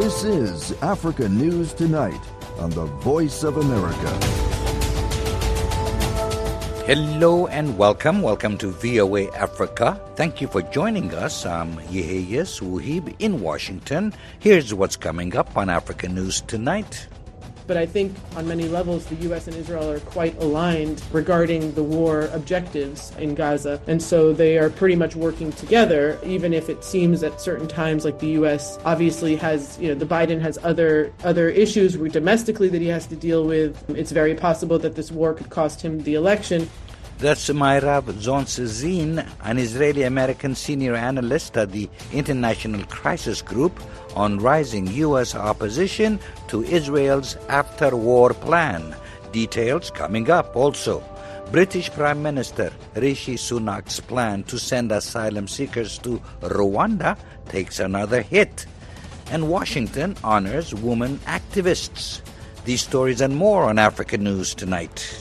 This is Africa News Tonight on the Voice of America. Hello and welcome. Welcome to VOA Africa. Thank you for joining us. I'm Yeheyes Wuhib in Washington. Here's what's coming up on Africa News Tonight. But I think on many levels, the U.S. and Israel are quite aligned regarding the war objectives in Gaza. And so they are pretty much working together, even if it seems at certain times like the U.S. obviously has, the Biden has other issues domestically that he has to deal with. It's very possible that this war could cost him the election. That's Mayrav Zontzezin, an Israeli-American senior analyst at the International Crisis Group on rising U.S. opposition to Israel's after-war plan. Details coming up also. British Prime Minister Rishi Sunak's plan to send asylum seekers to Rwanda takes another hit. And Washington honors women activists. These stories and more on Africa News Tonight.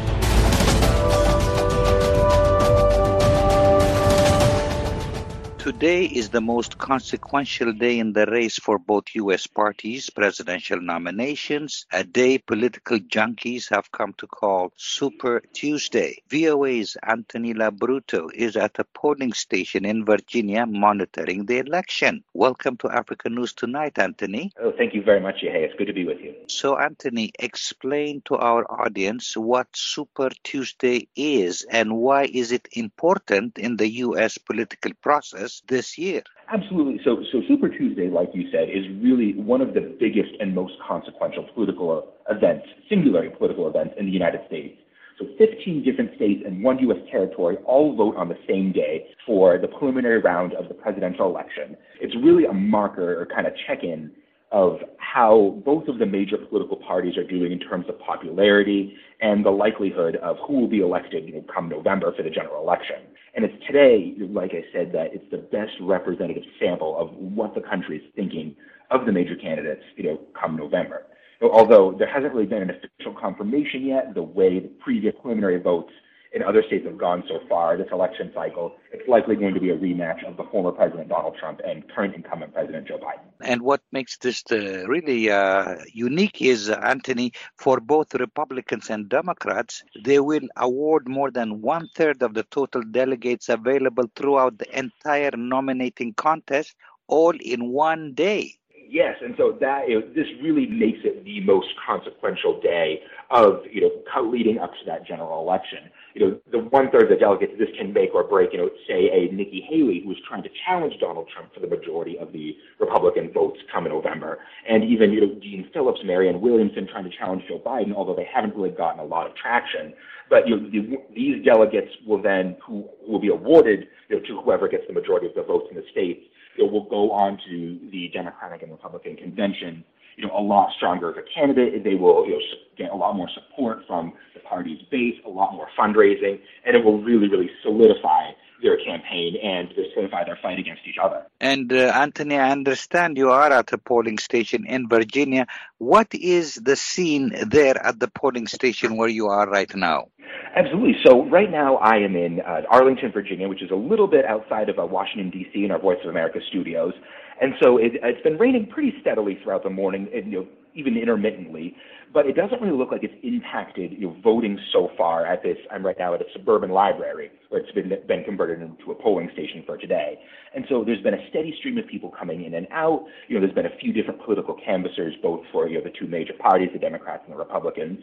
Today is the most consequential day in the race for both U.S. parties' presidential nominations, a day political junkies have come to call Super Tuesday. VOA's Anthony Labruto is at a polling station in Virginia monitoring the election. Welcome to Africa News Tonight, Anthony. Oh, thank you very much, Yehey. It's good to be with you. So, Anthony, explain to our audience what Super Tuesday is and why is it important in the U.S. political process this year? Absolutely. So Super Tuesday, like you said, is really one of the biggest and most consequential political events, singular political events in the United States. So 15 different states and one U.S. territory all vote on the same day for the preliminary round of the presidential election. It's really a marker or kind of check-in of how both of the major political parties are doing in terms of popularity and the likelihood of who will be elected, come November for the general election. And it's today, like I said, that it's the best representative sample of what the country is thinking of the major candidates, come November. Although there hasn't really been an official confirmation yet, the way the previous preliminary votes in other states have gone so far this election cycle, it's likely going to be a rematch of the former President Donald Trump and current incumbent President Joe Biden. And what makes this really unique is, Anthony, for both Republicans and Democrats, they will award more than one-third of the total delegates available throughout the entire nominating contest, all in one day. Yes, and so that this really makes it the most consequential day of leading up to that general election. The one-third of the delegates, this can make or break, say a Nikki Haley, who is trying to challenge Donald Trump for the majority of the Republican votes come in November, and even Dean Phillips, Marianne Williamson trying to challenge Joe Biden, although they haven't really gotten a lot of traction. But these delegates will then, who will be awarded to whoever gets the majority of the votes in the states, will go on to the Democratic and Republican convention, a lot stronger as a candidate. They will get a lot more support from the party's base, a lot more fundraising, and it will really, really solidify their campaign and solidify their fight against each other. And Anthony, I understand you are at a polling station in Virginia. What is the scene there at the polling station where you are right now? Absolutely. So right now I am in Arlington, Virginia, which is a little bit outside of Washington, D.C. in our Voice of America studios. And so it's been raining pretty steadily throughout the morning, and, even intermittently, but it doesn't really look like it's impacted voting so far at this. I'm right now at a suburban library where it's been converted into a polling station for today. And so there's been a steady stream of people coming in and out. There's been a few different political canvassers, both for the two major parties, the Democrats and the Republicans.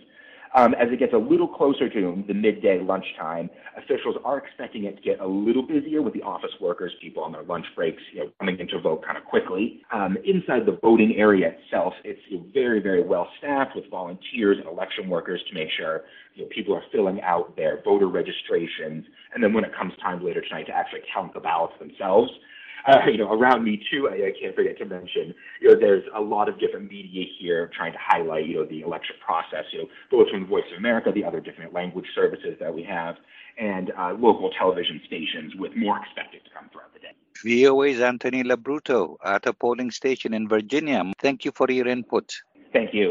As it gets a little closer to the midday lunchtime, officials are expecting it to get a little busier with the office workers, people on their lunch breaks, coming in to vote kind of quickly. Inside the voting area itself, it's very, very well staffed with volunteers and election workers to make sure people are filling out their voter registrations. And then when it comes time later tonight to actually count the ballots themselves, around me too, I can't forget to mention, there's a lot of different media here trying to highlight, the election process, both from Voice of America, the other different language services that we have, and local television stations, with more expected to come throughout the day. VOA's Anthony Labruto at a polling station in Virginia. Thank you for your input. Thank you.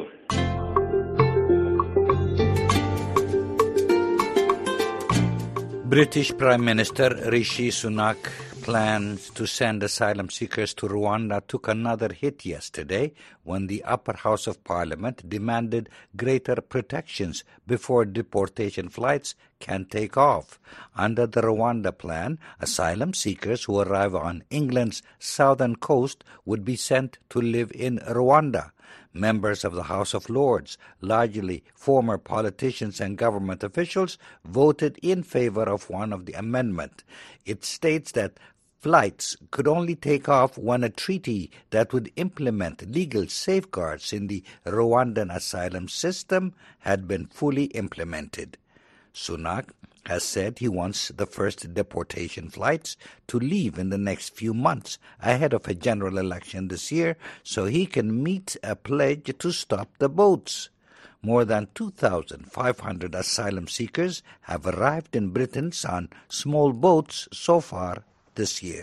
British Prime Minister Rishi Sunak Plans to send asylum seekers to Rwanda took another hit yesterday when the upper house of parliament demanded greater protections before deportation flights can take off. Under the Rwanda plan, asylum seekers who arrive on England's southern coast would be sent to live in Rwanda. Members of the House of Lords, largely former politicians and government officials, voted in favor of one of the amendment. It states that flights could only take off when a treaty that would implement legal safeguards in the Rwandan asylum system had been fully implemented. Sunak has said he wants the first deportation flights to leave in the next few months ahead of a general election this year so he can meet a pledge to stop the boats. More than 2,500 asylum seekers have arrived in Britain on small boats so far this year.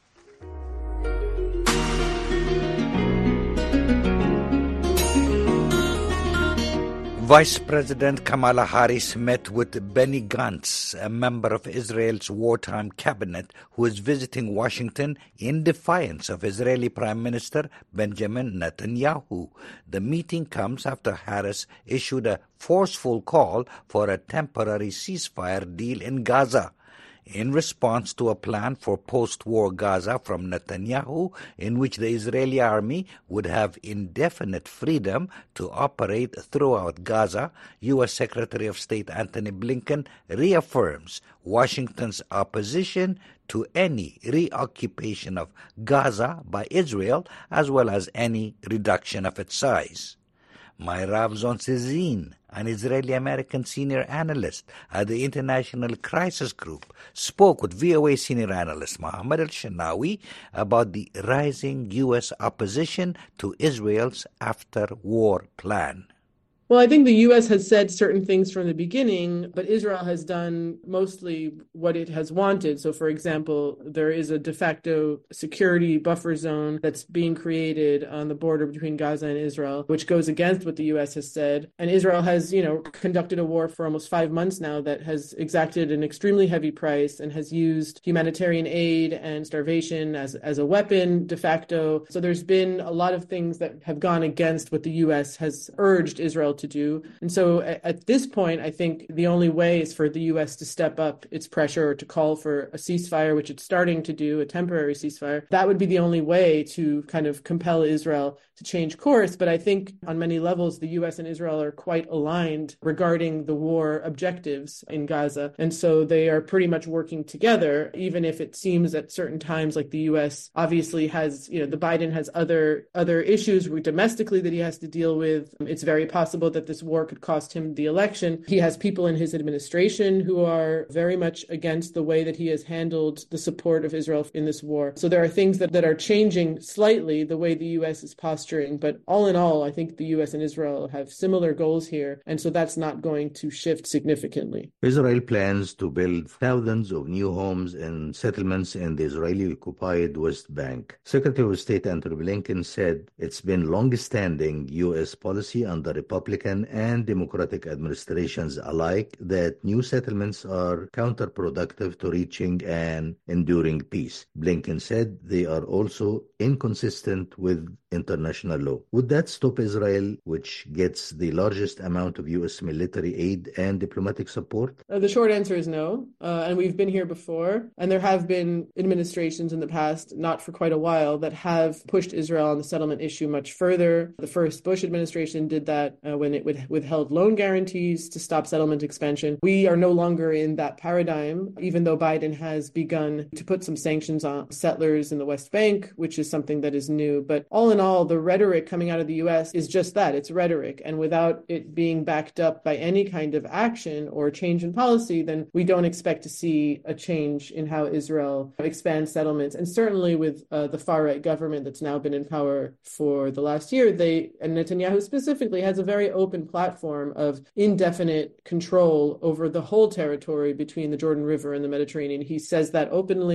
Vice President Kamala Harris met with Benny Gantz, a member of Israel's wartime cabinet, who is visiting Washington in defiance of Israeli Prime Minister Benjamin Netanyahu. The meeting comes after Harris issued a forceful call for a temporary ceasefire deal in Gaza. In response to a plan for post-war Gaza from Netanyahu, in which the Israeli army would have indefinite freedom to operate throughout Gaza, U.S. Secretary of State Antony Blinken reaffirms Washington's opposition to any reoccupation of Gaza by Israel, as well as any reduction of its size. Mayrav Zontzezin, an Israeli-American senior analyst at the International Crisis Group, spoke with VOA senior analyst Mohammed El-Shenawi about the rising U.S. opposition to Israel's after-war plan. Well, I think the U.S. has said certain things from the beginning, but Israel has done mostly what it has wanted. So, for example, there is a de facto security buffer zone that's being created on the border between Gaza and Israel, which goes against what the U.S. has said. And Israel has, conducted a war for almost 5 months now that has exacted an extremely heavy price and has used humanitarian aid and starvation as a weapon de facto. So there's been a lot of things that have gone against what the U.S. has urged Israel to do. And so at this point, I think the only way is for the U.S. to step up its pressure or to call for a ceasefire, which it's starting to do, a temporary ceasefire. That would be the only way to kind of compel Israel to change course. But I think on many levels, the U.S. and Israel are quite aligned regarding the war objectives in Gaza. And so they are pretty much working together, even if it seems at certain times like the U.S. obviously has, the Biden has other issues domestically that he has to deal with. It's very possible that this war could cost him the election. He has people in his administration who are very much against the way that he has handled the support of Israel in this war. So there are things that are changing slightly the way the U.S. is posturing. But all in all, I think the U.S. and Israel have similar goals here. And so that's not going to shift significantly. Israel plans to build thousands of new homes and settlements in the Israeli-occupied West Bank. Secretary of State Antony Blinken said it's been long-standing U.S. policy under Republican and Democratic administrations alike that new settlements are counterproductive to reaching an enduring peace. Blinken said they are also inconsistent with international law. Would that stop Israel, which gets the largest amount of U.S. military aid and diplomatic support? The short answer is no. And we've been here before. And there have been administrations in the past, not for quite a while, that have pushed Israel on the settlement issue much further. The first Bush administration did that when it withheld loan guarantees to stop settlement expansion. We are no longer in that paradigm, even though Biden has begun to put some sanctions on settlers in the West Bank, which is something that is new. But all in all, the rhetoric coming out of the U.S. is just that. It's rhetoric. And without it being backed up by any kind of action or change in policy, then we don't expect to see a change in how Israel expands settlements. And certainly with the far-right government that's now been in power for the last year, and Netanyahu specifically has a very open platform of indefinite control over the whole territory between the Jordan River and the Mediterranean. He says that openly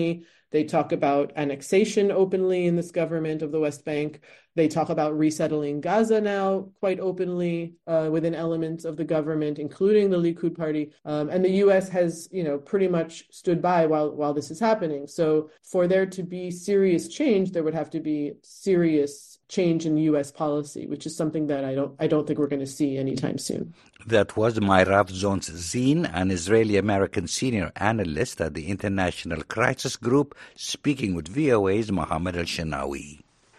They talk about annexation openly in this government of the West Bank. They talk about resettling Gaza now quite openly within elements of the government, including the Likud party. And the U.S. has, pretty much stood by while this is happening. So for there to be serious change, there would have to be serious change in U.S. policy, which is something that I don't think we're going to see anytime soon. That was Mayrav Zonz-Zin, an Israeli-American senior analyst at the International Crisis Group, speaking with VOA's Mohammed El-Shenawi.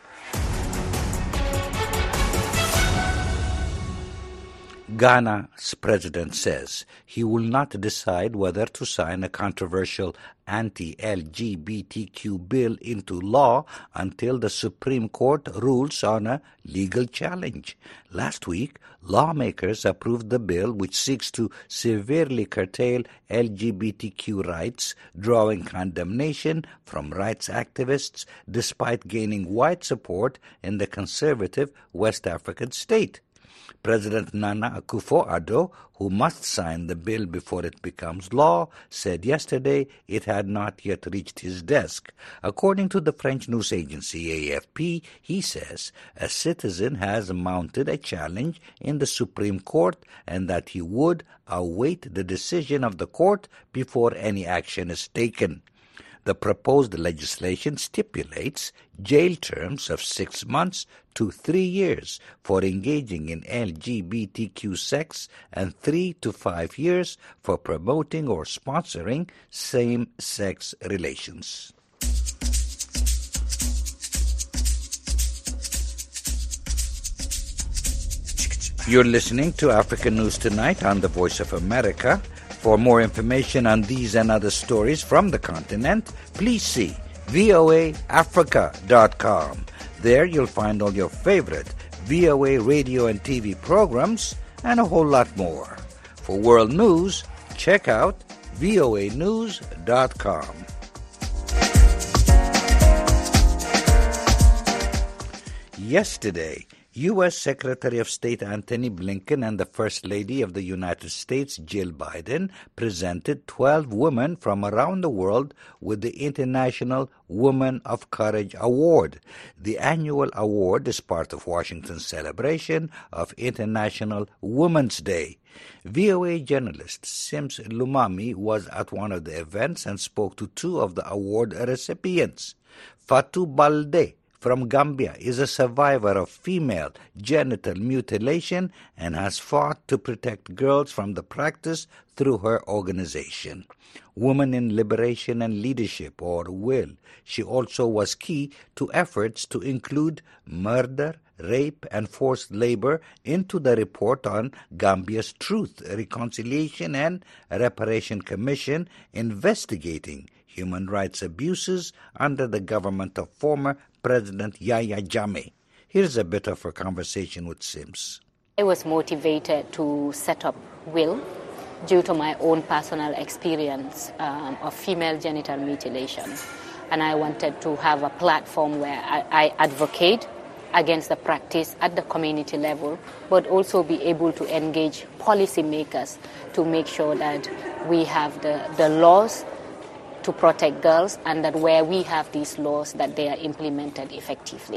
Ghana's president says he will not decide whether to sign a controversial anti-LGBTQ bill into law until the Supreme Court rules on a legal challenge. Last week, lawmakers approved the bill which seeks to severely curtail LGBTQ rights, drawing condemnation from rights activists despite gaining wide support in the conservative West African state. President Nana Akufo-Addo, who must sign the bill before it becomes law, said yesterday it had not yet reached his desk. According to the French news agency AFP, he says a citizen has mounted a challenge in the Supreme Court and that he would await the decision of the court before any action is taken. The proposed legislation stipulates jail terms of 6 months to 3 years for engaging in LGBTQ sex and 3 to 5 years for promoting or sponsoring same-sex relations. You're listening to African News Tonight on the Voice of America. For more information on these and other stories from the continent, please see voaafrica.com. There you'll find all your favorite VOA radio and TV programs and a whole lot more. For world news, check out voanews.com. Yesterday, U.S. Secretary of State Antony Blinken and the First Lady of the United States, Jill Biden, presented 12 women from around the world with the International Women of Courage Award. The annual award is part of Washington's celebration of International Women's Day. VOA journalist Sims Lumami was at one of the events and spoke to two of the award recipients. Fatou Balde from Gambia is a survivor of female genital mutilation and has fought to protect girls from the practice through her organization, Women in Liberation and Leadership, or WILL. She also was key to efforts to include murder, rape, and forced labor into the report on Gambia's Truth, Reconciliation, and Reparation Commission investigating human rights abuses under the government of former President Yahya Jammeh. Here's a bit of her conversation with Sims. I was motivated to set up WILL due to my own personal experience of female genital mutilation. And I wanted to have a platform where I advocate against the practice at the community level, but also be able to engage policymakers to make sure that we have the laws to protect girls, and that where we have these laws, that they are implemented effectively.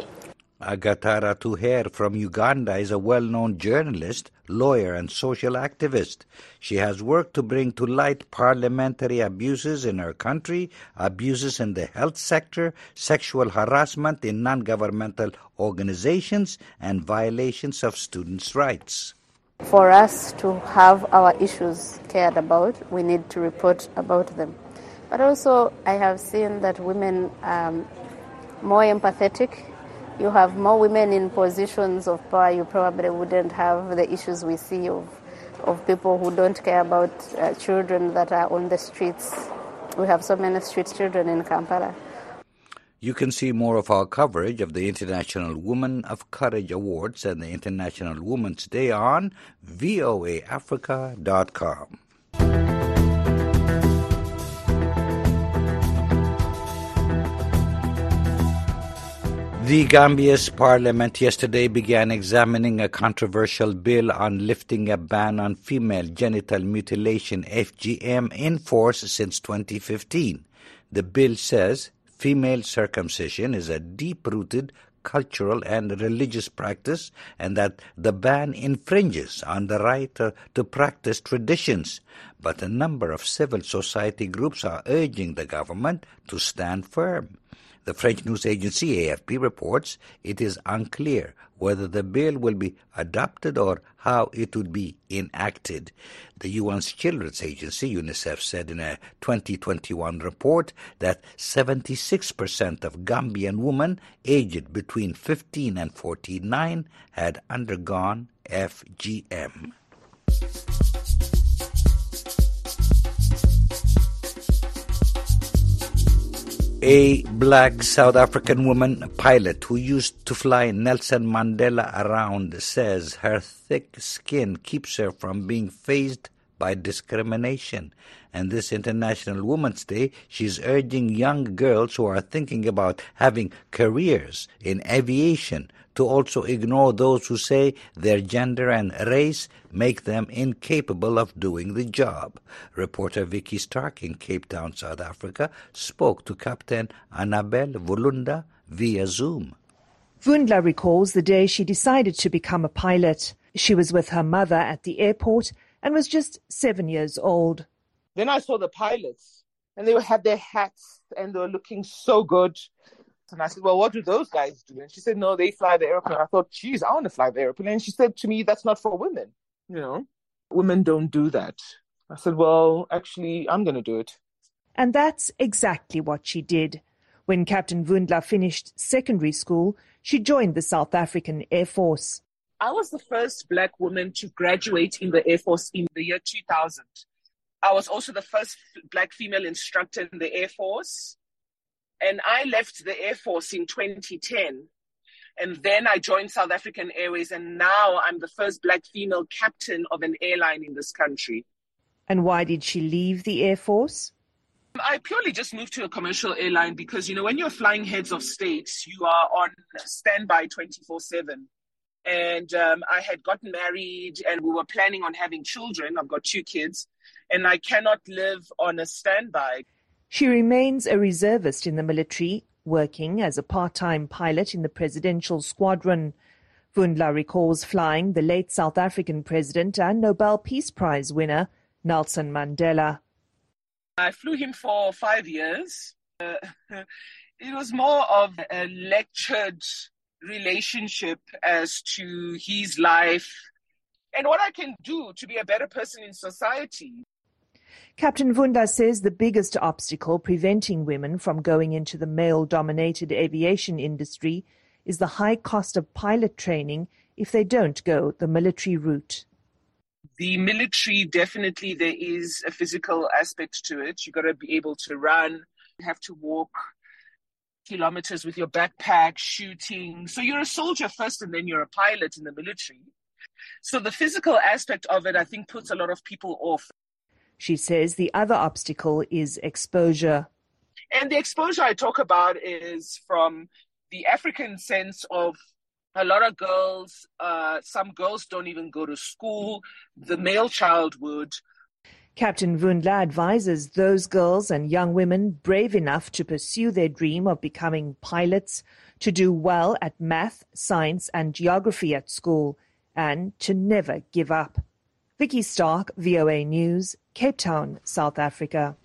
Agatara Tuher from Uganda is a well-known journalist, lawyer, and social activist. She has worked to bring to light parliamentary abuses in her country, abuses in the health sector, sexual harassment in non-governmental organizations, and violations of students' rights. For us to have our issues cared about, we need to report about them. But also, I have seen that women are more empathetic. You have more women in positions of power. You probably wouldn't have the issues we see of people who don't care about children that are on the streets. We have so many street children in Kampala. You can see more of our coverage of the International Women of Courage Awards and the International Women's Day on voaafrica.com. The Gambia's parliament yesterday began examining a controversial bill on lifting a ban on female genital mutilation, FGM, in force since 2015. The bill says female circumcision is a deep-rooted cultural and religious practice, and that the ban infringes on the right to practice traditions. But a number of civil society groups are urging the government to stand firm. The French news agency AFP reports it is unclear whether the bill will be adopted or how it would be enacted. The UN's Children's Agency, UNICEF, said in a 2021 report that 76% of Gambian women aged between 15 and 49 had undergone FGM. A black South African woman pilot who used to fly Nelson Mandela around says her thick skin keeps her from being fazed by discrimination. And this International Women's Day, she's urging young girls who are thinking about having careers in aviation to also ignore those who say their gender and race make them incapable of doing the job. Reporter Vicky Stark in Cape Town, South Africa, spoke to Captain Annabelle Vulunda via Zoom. Vundla recalls the day she decided to become a pilot. She was with her mother at the airport and was just 7 years old. Then I saw the pilots, and they had their hats, and they were looking so good. And I said, well, what do those guys do? And she said, no, they fly the airplane. I thought, geez, I want to fly the airplane. And she said to me, that's not for women. You know, women don't do that. I said, well, actually, I'm going to do it. And that's exactly what she did. When Captain Vundla finished secondary school, she joined the South African Air Force. I was the first black woman to graduate in the Air Force in the year 2000. I was also the first black female instructor in the Air Force. And I left the Air Force in 2010. And then I joined South African Airways. And now I'm the first black female captain of an airline in this country. And why did she leave the Air Force? I purely just moved to a commercial airline because, you know, when you're flying heads of state, you are on standby 24/7. And I had gotten married and we were planning on having children. I've got 2 kids and I cannot live on a standby. She remains a reservist in the military, working as a part-time pilot in the presidential squadron. Vundla recalls flying the late South African president and Nobel Peace Prize winner Nelson Mandela. I flew him for 5 years. It was more of a lectured relationship as to his life and what I can do to be a better person in society. Captain Vundla says the biggest obstacle preventing women from going into the male-dominated aviation industry is the high cost of pilot training if they don't go the military route. The military, definitely there is a physical aspect to it. You've got to be able to run, you have to walk kilometers with your backpack, shooting. So you're a soldier first and then you're a pilot in the military. So the physical aspect of it, I think, puts a lot of people off. She says the other obstacle is exposure. And the exposure I talk about is from the African sense of a lot of girls, some girls don't even go to school. The male child would. Captain Vundla advises those girls and young women brave enough to pursue their dream of becoming pilots to do well at math, science and geography at school and to never give up. Vicky Stark, VOA News, Cape Town, South Africa.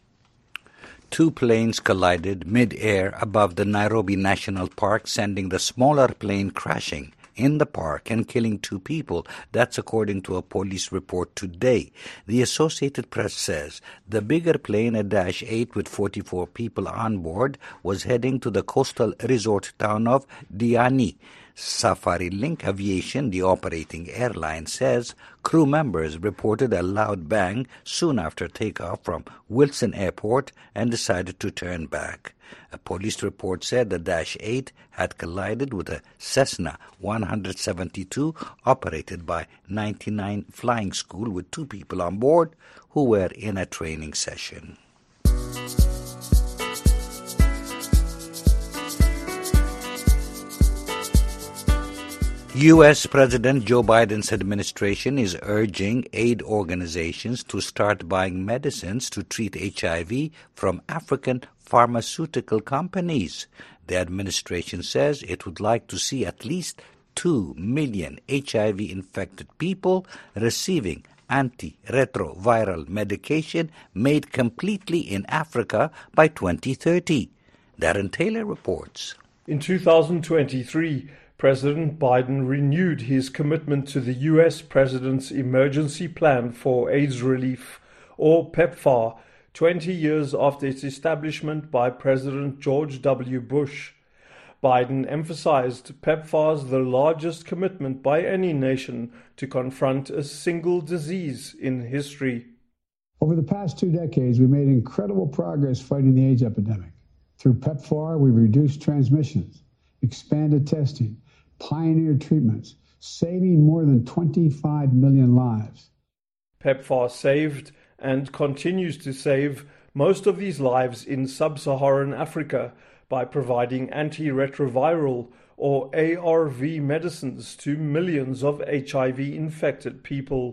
2 planes collided mid-air above the Nairobi National Park, sending the smaller plane crashing in the park and killing 2 people. That's according to a police report today. The Associated Press says the bigger plane, a Dash 8 with 44 people on board, was heading to the coastal resort town of Diani. Safari Link Aviation, the operating airline, says crew members reported a loud bang soon after takeoff from Wilson Airport and decided to turn back. A police report said the Dash 8 had collided with a Cessna 172 operated by 99 Flying School with 2 people on board who were in a training session. U.S. President Joe Biden's administration is urging aid organizations to start buying medicines to treat HIV from African pharmaceutical companies. The administration says it would like to see at least 2 million HIV-infected people receiving antiretroviral medication made completely in Africa by 2030. Darren Taylor reports. In 2023, President Biden renewed his commitment to the U.S. President's Emergency Plan for AIDS Relief, or PEPFAR, 20 years after its establishment by President George W. Bush. Biden emphasized PEPFAR's the largest commitment by any nation to confront a single disease in history. Over the past 2 decades, we made incredible progress fighting the AIDS epidemic. Through PEPFAR, we've reduced transmissions, expanded testing, pioneered treatments, saving more than 25 million lives. PEPFAR saved and continues to save most of these lives in sub-Saharan Africa by providing antiretroviral or ARV medicines to millions of HIV-infected people.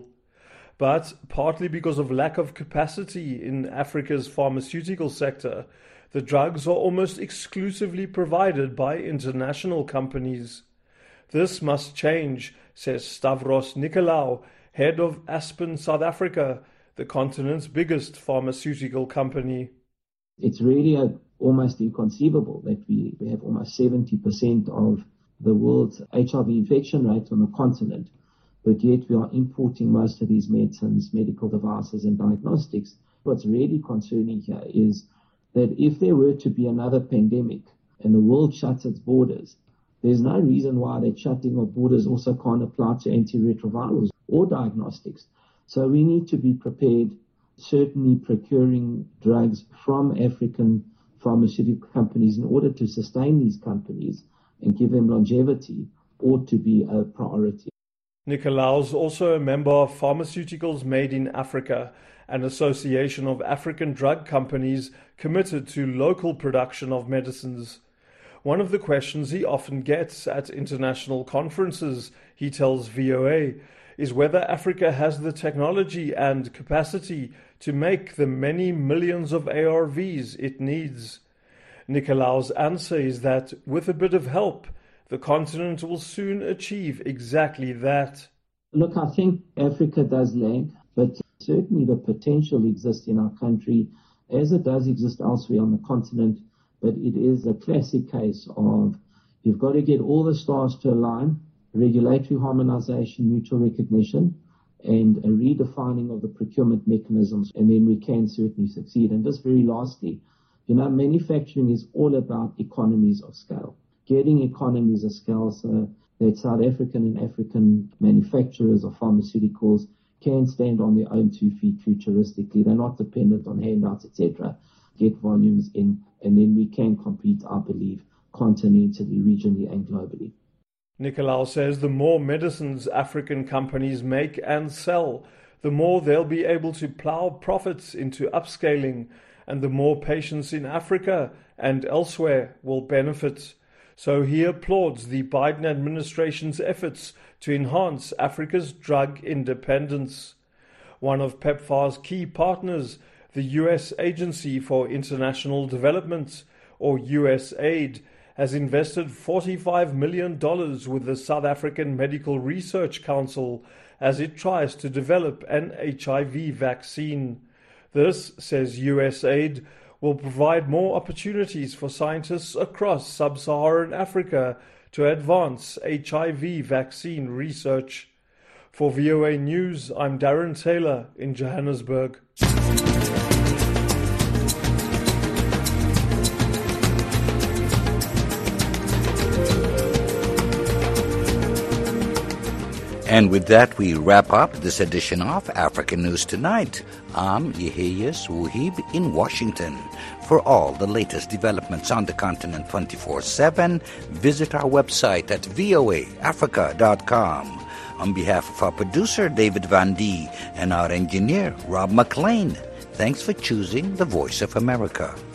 But partly because of lack of capacity in Africa's pharmaceutical sector, the drugs are almost exclusively provided by international companies. This must change, says Stavros Nicolaou, head of Aspen South Africa, the continent's biggest pharmaceutical company. It's really almost inconceivable that we have almost 70% of the world's HIV infection rate on the continent, but yet we are importing most of these medicines, medical devices and diagnostics. What's really concerning here is that if there were to be another pandemic and the world shuts its borders, there's no reason why that shutting of borders also can't apply to antiretrovirals or diagnostics. So we need to be prepared, certainly procuring drugs from African pharmaceutical companies in order to sustain these companies and give them longevity ought to be a priority. Nicolaou is also a member of Pharmaceuticals Made in Africa, an association of African drug companies committed to local production of medicines. One of the questions he often gets at international conferences, he tells VOA, is whether Africa has the technology and capacity to make the many millions of ARVs it needs. Nicolaou's answer is that with a bit of help, the continent will soon achieve exactly that. Look, I think Africa does lag, but certainly the potential exists in our country as it does exist elsewhere on the continent. But it is a classic case of you've got to get all the stars to align, regulatory harmonization, mutual recognition, and a redefining of the procurement mechanisms, and then we can certainly succeed. And just very lastly, manufacturing is all about economies of scale. Getting economies of scale so that South African and African manufacturers of pharmaceuticals can stand on their own 2 feet futuristically. They're not dependent on handouts, etc. Get volumes in, and then we can compete, I believe, continentally, regionally, and globally. Nicolaou says the more medicines African companies make and sell, the more they'll be able to plow profits into upscaling, and the more patients in Africa and elsewhere will benefit. So he applauds the Biden administration's efforts to enhance Africa's drug independence. One of PEPFAR's key partners, the U.S. Agency for International Development, or USAID, has invested $45 million with the South African Medical Research Council as it tries to develop an HIV vaccine. This, says USAID, will provide more opportunities for scientists across sub-Saharan Africa to advance HIV vaccine research. For VOA News, I'm Darren Taylor in Johannesburg. And with that, we wrap up this edition of African News Tonight. I'm Yeheyes Wuhib in Washington. For all the latest developments on the continent 24/7, visit our website at voaafrica.com. On behalf of our producer, David Van Dee, and our engineer, Rob McLean, thanks for choosing the Voice of America.